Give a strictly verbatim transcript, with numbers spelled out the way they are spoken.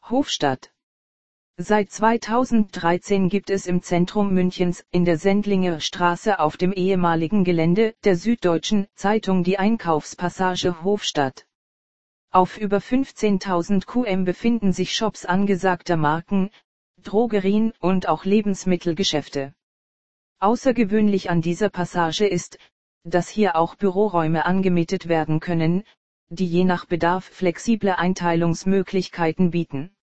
Hofstadt. Seit zweitausenddreizehn gibt es im Zentrum Münchens, in der Sendlinger Straße auf dem ehemaligen Gelände der Süddeutschen Zeitung die Einkaufspassage Hofstadt. Auf über fünfzehntausend Quadratmeter befinden sich Shops angesagter Marken, Drogerien und auch Lebensmittelgeschäfte. Außergewöhnlich an dieser Passage ist, dass hier auch Büroräume angemietet werden können, die je nach Bedarf flexible Einteilungsmöglichkeiten bieten.